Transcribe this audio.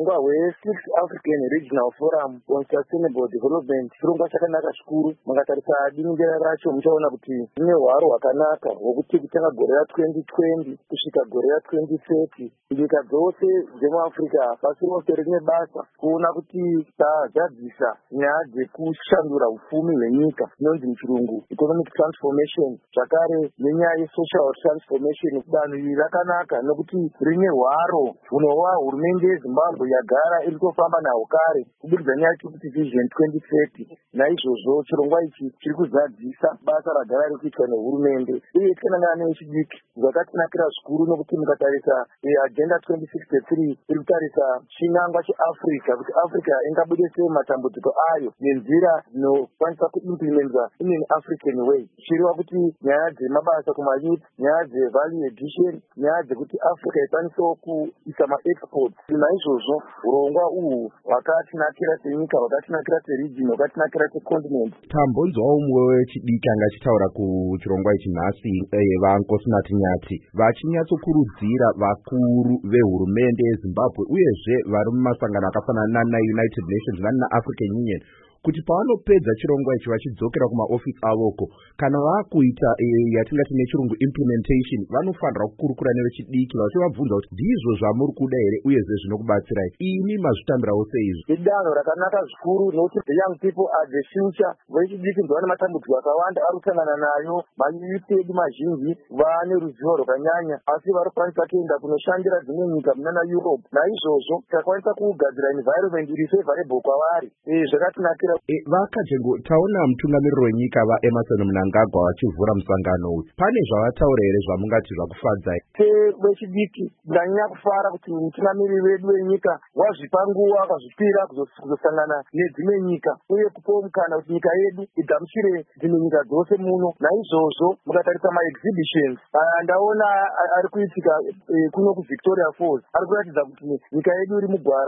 urongwa hwe6 African Regional Forum on Sustainable Development chirongwa chakanaka zvikuru. Mukatarisa dingira racho muchaona kuti rine hwaro hwakanaka hwokuti kutanga gore ra2020 kusvika gore ra2030 nyika dzose dzemuAfrica pasi rose rine basa kuona kuti tadzadzisa nyaya dzekushandura upfumi hwenyika inonzi muchirungu economic transformation, zvakare nenyaya yesocial transformation. Danho iri rakanaka nokuti rine hwaro hunova hurumende yeZimbabwe yagara iri kufamba nahwo kare kubudikidza nyaya yekuti Vision 2030. Naizvozvo chirongwa ichi chiri kuzadzisa basa ragara riri kuitwa nehurumende uye tikanangana nechidiki zvakatinakira zvikuru nokuti mukatarisa Agenda 2063 iri kutarisa chinangwa cheAfrica kuti Africa ingabude sei matambudziko ayo nenzira dzinokwanisa kuimplementwa in an African way. Zvireva kuti nyaya dzemabasa kumayouth, nyaya dzevalue addition, nyaya dzekuti Africa ikwanisewo kuisa maexports. Naizvozvo urongwa uhwu hwakatinakira senyika, hwakatinakira seregion, hwakatinakira secontinent. Tambonzwawo umwe wechidiki anga achitaura kuchirongwa ichi nhasi vaNkosinathi Nyati vachinyatsokurudzira vakuru vehurumende yeZimbabwe uyezve vari mumasangano akafanana naUnited Nations naAfrican Union kuti pavanopedza chirongwa ichi vachidzokera kumaofisi avoko kana vakuita yatingati nechirungu implementation vanofanira kukurukura nevechidiki vachivabvunza kuti ndizvo zvamuri kuda here uyezve zvinokubatsirai. Ini mazvitambirawo seizvo. Idanho rakanaka zvikuru nokuti the young people are the future. Vechidiki ndovane matambudziko akawanda ari kusangana nayo. Mayuth edu mazhinji vane ruzivo rwakanyanya asi varikwanisa kuenda kunoshandira dzimwe nyika munana Europe. Naizvozvo takwanisa kugadzira environment iri favorable kwavari. Zvakatinakira. Vakajengo taona mutungamiriri wenyika vaEmerson Mnangagwa vachivhura musangano uyu. Pane zvavataura here zvamungati zvakufadzai? Vechidiki ndanyanya kufara kuti mutungamiriri wedu wenyika wazvipa nguva akazvipira kuzosangana nedzimwe nyika uye kupawo mukana kuti nyika yedu igamuchire dzimwe nyika dzose muno. Naizvozvo mukatarisa maexhibitions ndaona ari kuitika kuno kuVictoria Falls ari kuratidza kuti nyika yedu iri mugwara.